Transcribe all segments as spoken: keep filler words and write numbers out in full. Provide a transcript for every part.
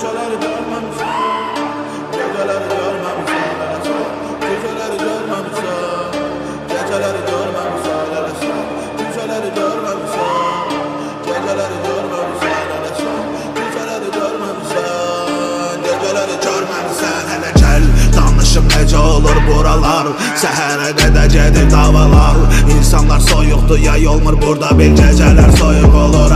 Geceleri görmemişim, geceleri görmemişim, geceleri görmemişim, geceleri görmemişim, geceleri görmemişim, geceleri görmemişim, geceleri görmemişim, geceleri görmemişim. Hele gel danışım necə olur buralar, səhərə qədər gedir davalar. İnsanlar soyuqdur, yay olmur burada, bil gecələr soyuq olur,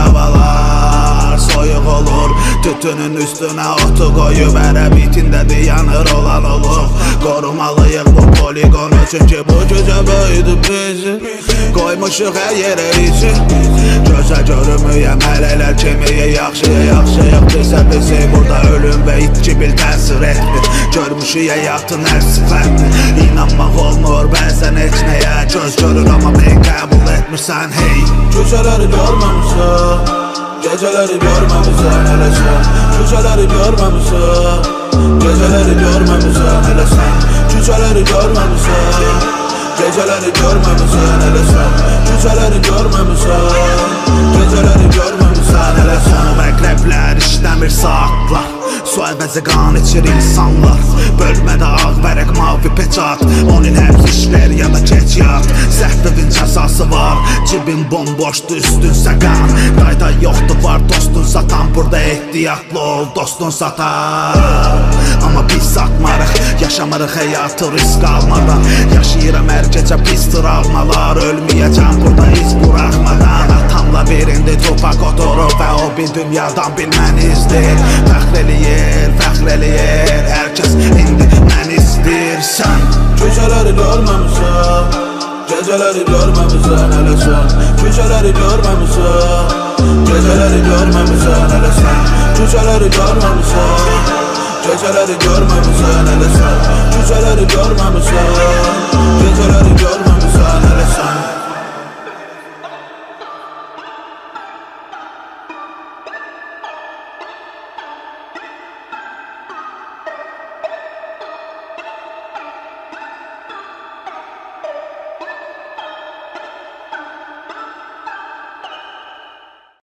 havalar soyuq olur. Tütünün üstünə otu qoyub ərəb itindədir, yanır olan olur. Qorumalıyıq bu poligonu, çünki bu gecə böyüdü bizi, qoymuşuq hər yerə izi. Gözə görünməyəm hələlər kimi, yaxşıya yaxşıyıq bizə bizi. Burada ölüm və itki bil təsir etmir, görmüşük həyatın hər sifətini. İnanmaq olmur bəzən heç nəyə, göz görür amma ben qəbul etmirsən hey. Gecələri görməmişəm, geceleri görmemişsin hele sen. Geceleri görmemişsin, geceleri görmemişsin hele sen. Geceleri görmemişsin, geceleri görmemişsin hele sen. Geceleri görmemişsin, geceleri görmemişsin hele sen. Məqrəblər işləmir saatlar, su əvəzi qan içir insanlar. Bölmədə ağ vərəq mavi peçat, on il həbs işlər ya da keç yat. Səhvin cəzası var, cibin bomboşdur, üstünsə qan. Qayda yoxdur, var dostun satan, burada ehtiyatlı ol, dostun satar. Amma biz satmarıq, yaşamırıq həyatı risk almadan. Yaşayıram hər gecə pis travmalar, ölməyəcəm burada iz buraxmadan. Atamla birində topak oturur və o bir dünyadan bilməni izləyir. Fəxr eləyir, fəxr eləyir, hər kəs indi məni istəyirsən. Gecələri görməmişəm, geceleri görmemişsin hele sen. Geceleri görmemişsin, geceleri görmemişsin hele sen. Geceleri görmemişsin, geceleri görmemişsin hele sen. Geceleri görmemişsin,